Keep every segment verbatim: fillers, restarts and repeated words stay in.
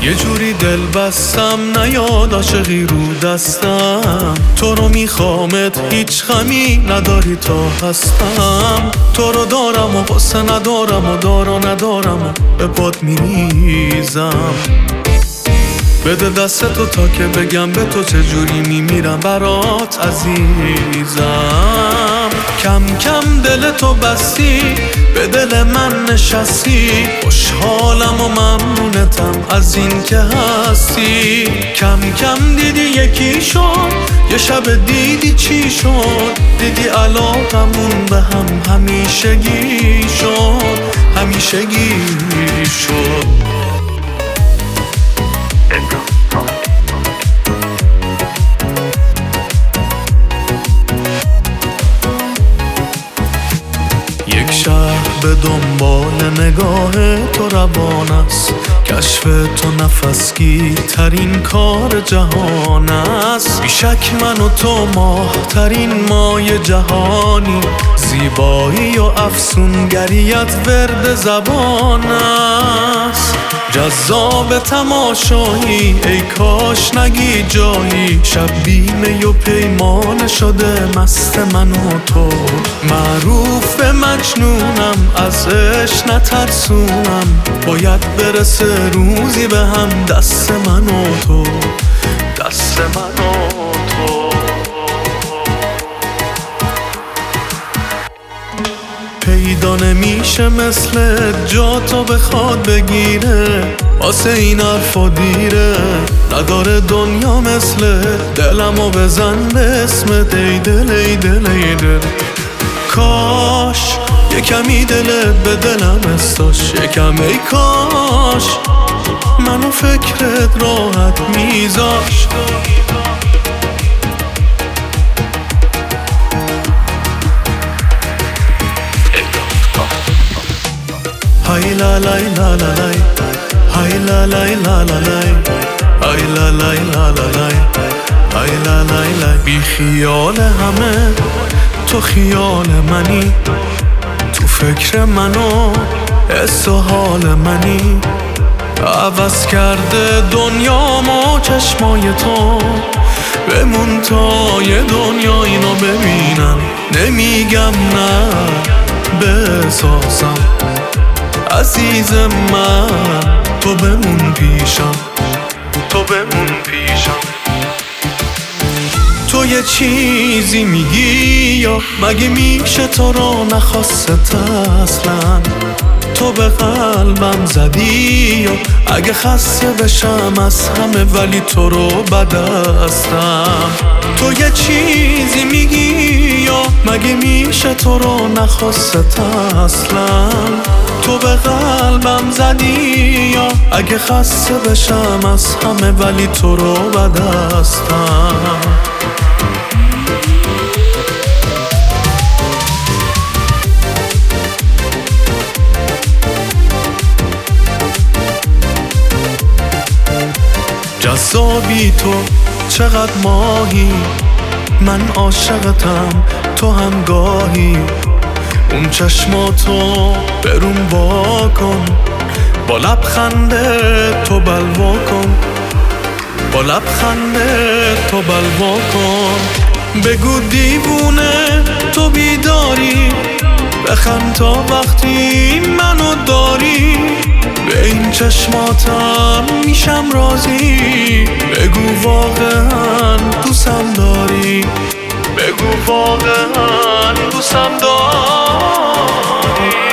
یه جوری دل بستم نیاد عاشقی رو دستم، تو رو میخوامت هیچ غمی نداری تا هستم. تو رو دارم و قصه ندارم و دار و ندارم و به پات میریزم. بده دست تو تا که بگم به تو چجوری میمیرم برات عزیزم. کم کم دل تو بستی به دل من نشستی، خوشحالم و ممنونتم از این که هستی. کم کم دیدی یکی شد، یه شب دیدی چی شد، دیدی علاقمون به هم همیشگی شد، همیشگی شد. یک شهر به دنبال نگاه تو روان است، کشف تو نفسگیر ترین کار جهان است. بیشک من و تو ماه ترین مای جهانی، زیبایی و افسونگریت ورد زبان است. جذاب تماشایی ای کاش نگی جایی، شب بیمه و پیمان شده مست من و تو. معروف به مجنونم از عشق نترسونم، باید برسه روزی به هم دست من و تو، دست من و تو. پیدا نمیشه مثل جا تو بخواد بگیره، واسه این حرفا دیره. نداره دنیا مثل دلمو بزن به اسمت ای دل ای دل ای دل. کاش یکمی دلت به دلم استاش، یکم ای کاش منو فکرت راحت میذاشت. های لا لای لا لا لای، های لا لای لا لا لای، های لا لای لا لا لای، های لا لای لای. بی خیال همه تو خیال منی، تو فکر منو حس و حال منی. عوض کرده دنیامو چشمای تو، بمون تا یه دنیا اینو ببینم. نمیگم نه بسازم عزیز من، تو بمون پیشم، تو بمون پیشم. تو یه چیزی میگی یا مگه میشه تو رو نخواست اصلا؟ تو به قلبم زدی یا اگه خسته بشم از همه ولی تو رو بدستم. تو یه چیزی میگی یا مگه میشه تو رو نخواست اصلا؟ تو به قلبم زدی یا اگه خسته بشم از همه ولی تو رو بدستم. جذابی تو چقدر ماهی، من عاشقتم تو هم گاهی. اون چشماتو برون وا کن، با لبخنده تو بلوا کن، با لبخنده تو بلوا کن. بگو دیوونه تو بیداری، بخند تا وقتی منو داری. به این چشماتم میشم راضی، بگو واقعا دوستم داری، بگو واقعا دوستم داری.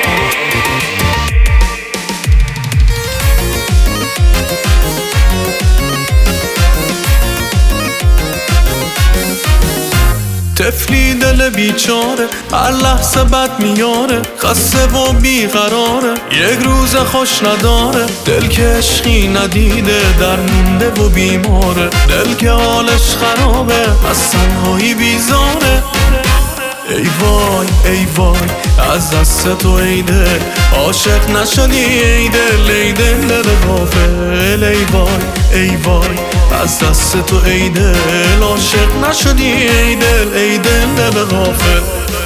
طفلی دل بیچاره هر لحظه بد میاره، خسته و بیقراره یک روز خوش نداره. دل که عشقی ندیده در مونده و بیماره، دل که حالش خرابه از تنهایی بیزاره. ای وای ای وای از دست تو ای دل، عاشق نشدی ای دل ای دل غافل. ای وای ای وای از دست تو ای دل، عاشق نشدی ای دل ای دل غافل.